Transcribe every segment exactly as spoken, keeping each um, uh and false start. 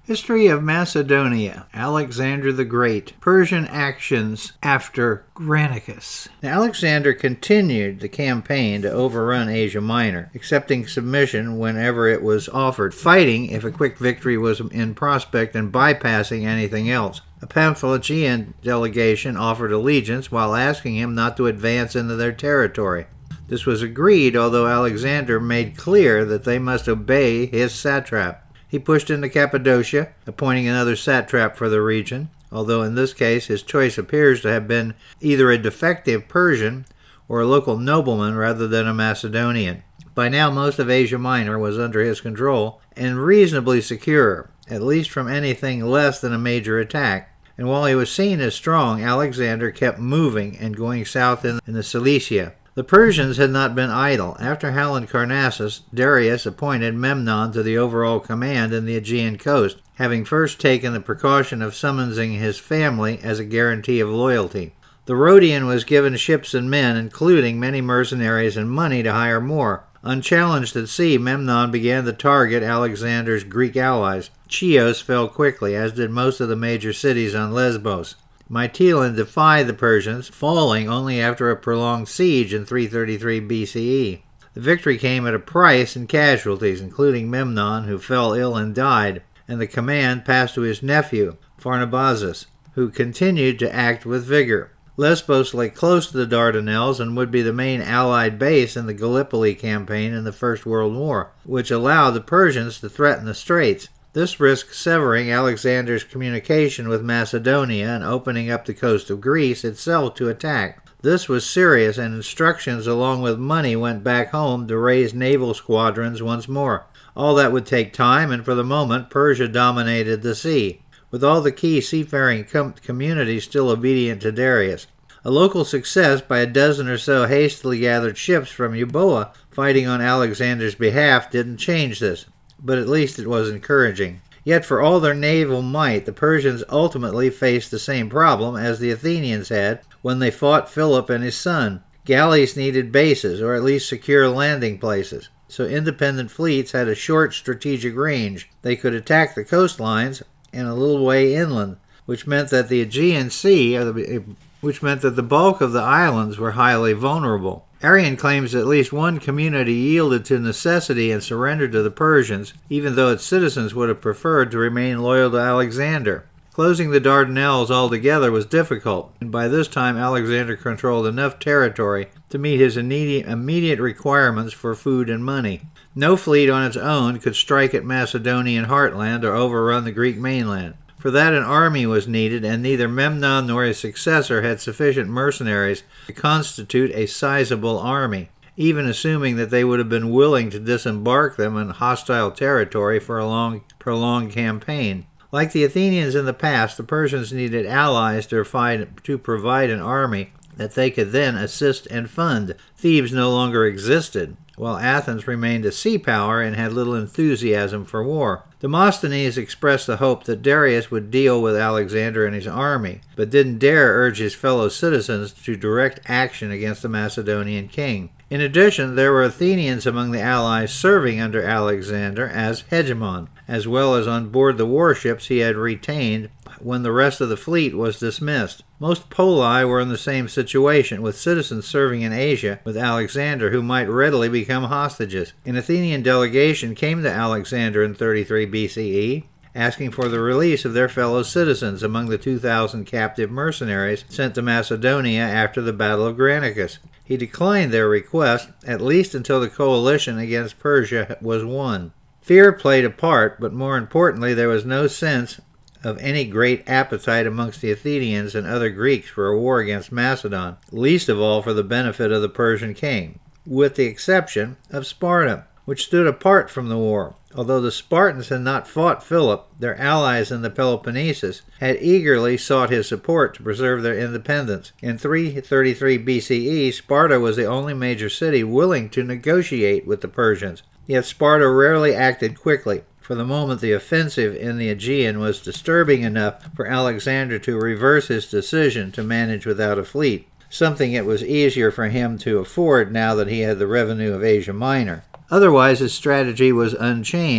History of Macedonia, Alexander the Great, Persian actions after Granicus. Now, Alexander continued the campaign to overrun Asia Minor, accepting submission whenever it was offered, fighting if a quick victory was in prospect, and bypassing anything else. A Pamphylian delegation offered allegiance while asking him not to advance into their territory. This was agreed, although Alexander made clear that they must obey his satrap. He pushed into Cappadocia, appointing another satrap for the region, although in this case his choice appears to have been either a defective Persian or a local nobleman rather than a Macedonian. By now most of Asia Minor was under his control and reasonably secure, at least from anything less than a major attack. And while he was seen as strong, Alexander kept moving and going south in, in the Cilicia. The Persians had not been idle. After Halicarnassus, Darius appointed Memnon to the overall command in the Aegean coast, having first taken the precaution of summoning his family as a guarantee of loyalty. The Rhodian was given ships and men, including many mercenaries and money to hire more. Unchallenged at sea, Memnon began to target Alexander's Greek allies. Chios fell quickly, as did most of the major cities on Lesbos. Mytilene defied the Persians, falling only after a prolonged siege in three thirty-three B C E. The victory came at a price in casualties, including Memnon, who fell ill and died, and the command passed to his nephew, Pharnabazus, who continued to act with vigor. Lesbos lay close to the Dardanelles and would be the main Allied base in the Gallipoli campaign in the First World War, which allowed the Persians to threaten the straits. This risked severing Alexander's communication with Macedonia and opening up the coast of Greece itself to attack. This was serious, and instructions along with money went back home to raise naval squadrons once more. All that would take time, and for the moment Persia dominated the sea, with all the key seafaring com- communities still obedient to Darius. A local success by a dozen or so hastily gathered ships from Euboea fighting on Alexander's behalf didn't change this, but at least it was encouraging. Yet for all their naval might, the Persians ultimately faced the same problem as the Athenians had when they fought Philip and his son. Galleys needed bases, or at least secure landing places, so independent fleets had a short strategic range. They could attack the coastlines and a little way inland, which meant that the Aegean Sea, or the, which meant that the bulk of the islands were highly vulnerable. Arrian claims at least one community yielded to necessity and surrendered to the Persians, even though its citizens would have preferred to remain loyal to Alexander. Closing the Dardanelles altogether was difficult, and by this time Alexander controlled enough territory to meet his immediate requirements for food and money. No fleet on its own could strike at Macedonian heartland or overrun the Greek mainland. For that an army was needed, and neither Memnon nor his successor had sufficient mercenaries to constitute a sizable army, even assuming that they would have been willing to disembark them in hostile territory for a long, prolonged campaign. Like the Athenians in the past, the Persians needed allies to provide, to provide an army that they could then assist and fund. Thebes no longer existed, while Athens remained a sea power and had little enthusiasm for war. Demosthenes expressed the hope that Darius would deal with Alexander and his army, but didn't dare urge his fellow citizens to direct action against the Macedonian king. In addition, there were Athenians among the allies serving under Alexander as hegemon, as well as on board the warships he had retained when the rest of the fleet was dismissed. Most Poli were in the same situation, with citizens serving in Asia with Alexander who might readily become hostages. An Athenian delegation came to Alexander in thirty-three B C E, asking for the release of their fellow citizens among the two thousand captive mercenaries sent to Macedonia after the Battle of Granicus. He declined their request, at least until the coalition against Persia was won. Fear played a part, but more importantly, there was no sense of any great appetite amongst the Athenians and other Greeks for a war against Macedon, least of all for the benefit of the Persian king, with the exception of Sparta, which stood apart from the war. Although the Spartans had not fought Philip, their allies in the Peloponnesus had eagerly sought his support to preserve their independence. In three thirty-three B C E, Sparta was the only major city willing to negotiate with the Persians, yet Sparta rarely acted quickly. For the moment, the offensive in the Aegean was disturbing enough for Alexander to reverse his decision to manage without a fleet, something it was easier for him to afford now that he had the revenue of Asia Minor. Otherwise, his strategy was unchanged.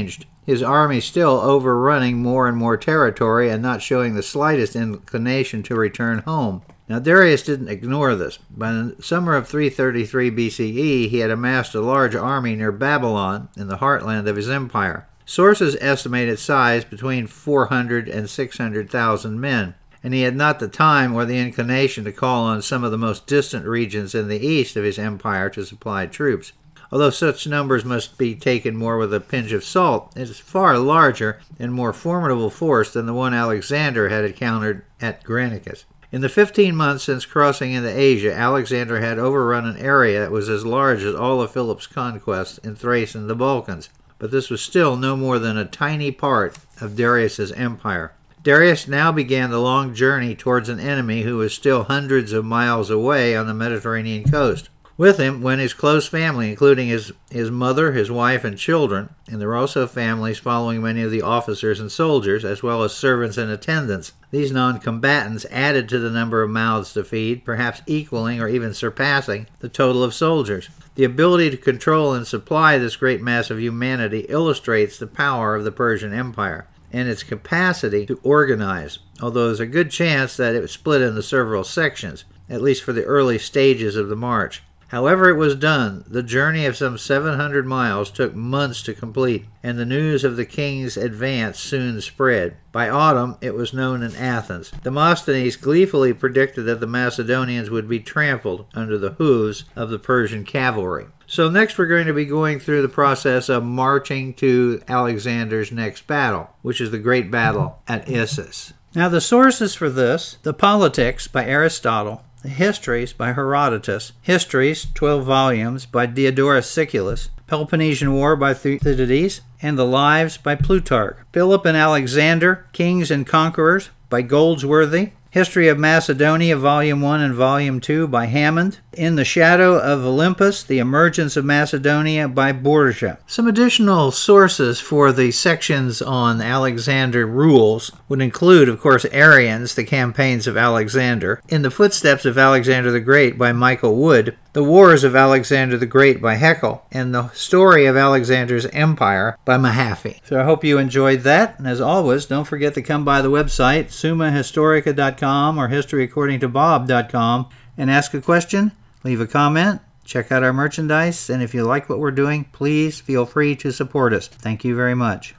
his army still overrunning more and more territory and not showing the slightest inclination to return home. Now, Darius didn't ignore this. By the summer of three thirty-three B C E, he had amassed a large army near Babylon in the heartland of his empire. Sources estimate its size between four hundred and six hundred thousand men, and he had not the time or the inclination to call on some of the most distant regions in the east of his empire to supply troops. Although such numbers must be taken more with a pinch of salt, it is far larger and more formidable force than the one Alexander had encountered at Granicus. In the fifteen months since crossing into Asia, Alexander had overrun an area that was as large as all of Philip's conquests in Thrace and the Balkans, but this was still no more than a tiny part of Darius's empire. Darius now began the long journey towards an enemy who was still hundreds of miles away on the Mediterranean coast. With him went his close family, including his, his mother, his wife, and children, and there were also families following many of the officers and soldiers, as well as servants and attendants. These non-combatants added to the number of mouths to feed, perhaps equaling or even surpassing the total of soldiers. The ability to control and supply this great mass of humanity illustrates the power of the Persian Empire and its capacity to organize, although there's a good chance that it was split into several sections, at least for the early stages of the march. However it was done, the journey of some seven hundred miles took months to complete, and the news of the king's advance soon spread. By autumn, it was known in Athens. Demosthenes gleefully predicted that the Macedonians would be trampled under the hooves of the Persian cavalry. So next we're going to be going through the process of marching to Alexander's next battle, which is the great battle at Issus. Now the sources for this: the Politics by Aristotle, the Histories by Herodotus, Histories, twelve volumes, by Diodorus Siculus, Peloponnesian War by Thucydides, and the Lives by Plutarch, Philip and Alexander, Kings and Conquerors by Goldsworthy, History of Macedonia, Volume one and Volume two by Hammond, In the Shadow of Olympus, The Emergence of Macedonia by Borgia. Some additional sources for the sections on Alexander rules would include, of course, Arrian's The Campaigns of Alexander, In the Footsteps of Alexander the Great by Michael Wood, The Wars of Alexander the Great by Haeckel, and The Story of Alexander's Empire by Mahaffy. So I hope you enjoyed that, and as always, don't forget to come by the website, summa historica dot com or history according to bob dot com, and ask a question, leave a comment, check out our merchandise, and if you like what we're doing, please feel free to support us. Thank you very much.